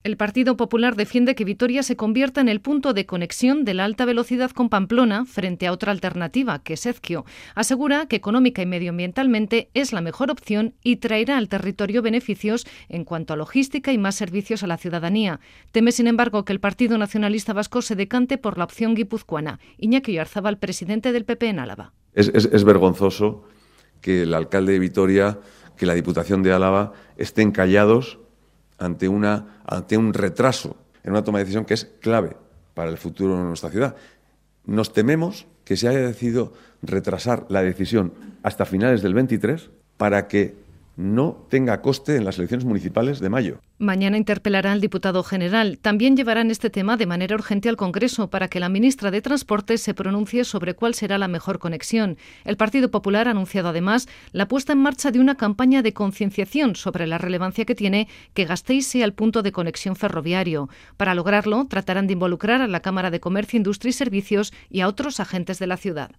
El Partido Popular defiende que Vitoria se convierta en el punto de conexión de la alta velocidad con Pamplona frente a otra alternativa, que es Ezquio. Asegura que económica y medioambientalmente es la mejor opción y traerá al territorio beneficios en cuanto a logística y más servicios a la ciudadanía. Teme, sin embargo, que el Partido Nacionalista Vasco se decante por la opción guipuzcoana. Iñaki Oyarzabal, presidente del PP en Álava. Es vergonzoso que el alcalde de Vitoria, que la Diputación de Álava estén callados ante un retraso en una toma de decisión que es clave para el futuro de nuestra ciudad. Nos tememos que se haya decidido retrasar la decisión hasta finales del 23 para que no tenga coste en las elecciones municipales de mayo. Mañana interpelará al diputado general. También llevarán este tema de manera urgente al Congreso para que la ministra de Transportes se pronuncie sobre cuál será la mejor conexión. El Partido Popular ha anunciado además la puesta en marcha de una campaña de concienciación sobre la relevancia que tiene que Gasteiz sea el punto de conexión ferroviario. Para lograrlo, tratarán de involucrar a la Cámara de Comercio, Industria y Servicios y a otros agentes de la ciudad.